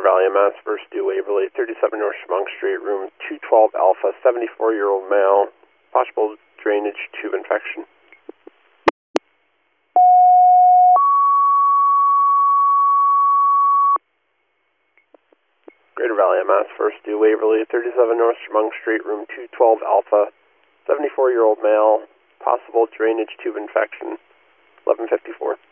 Valley, Mass. First due Waverly, 37 North Chemung Street, room 212 Alpha, 74-year-old male, possible drainage tube infection. Greater Valley, Mass. First due Waverly, 37 North Chemung Street, room 212 Alpha, 74-year-old male, possible drainage tube infection, 1154.